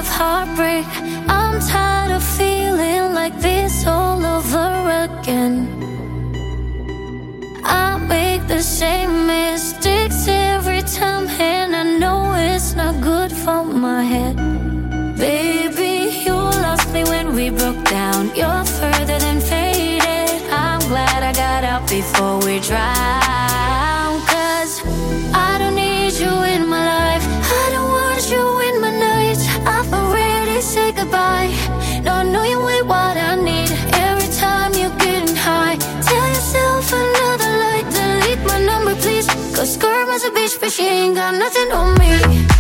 of heartbreak. I'm tired of feeling like this all over again. I make the same mistakes every time, and I know it's not good for my head. Baby, you lost me when we broke down. You're further than faded. I'm glad I got out before we drown. 'Cause I don't need you in my life. I don't want you in my nights. I've already said goodbye. No, no, you ain't what I need. Every time you're getting high, tell yourself another lie. Delete my number, please. 'Cause girl was a bitch, but she ain't got nothing on me.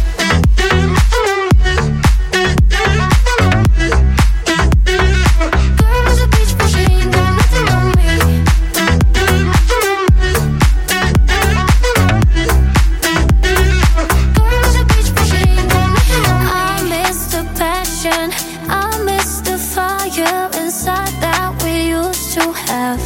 I miss the fire inside that we used to have.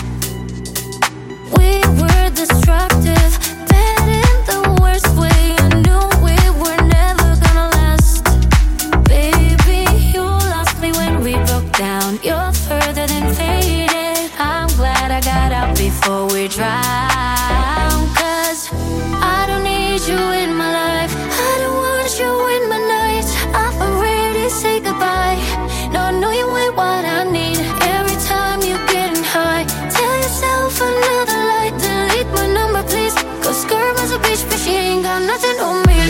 We were destructive, bad in the worst way. I knew we were never gonna last. Baby, you lost me when we broke down. You're further than faded. I'm glad I got out before we drown. 'Cause I don't need you in my life. I don't want you in my nights. I've already said goodbye. No, no, you ain't what I need. Every time you're getting high, tell yourself another lie. Delete my number, please. 'Cause girl was a bitch, but she ain't got nothing on me.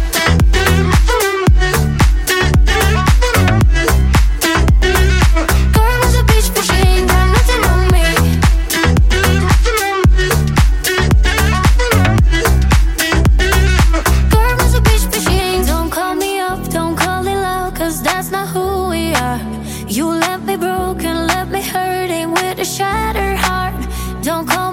Girl was a bitch, but she ain't got nothing on me. Girl was a bitch, but she ain't. Don't call me up, don't call it loud, 'cause that's not who we are. You left me broken, left me hurting with a shattered heart. Don't call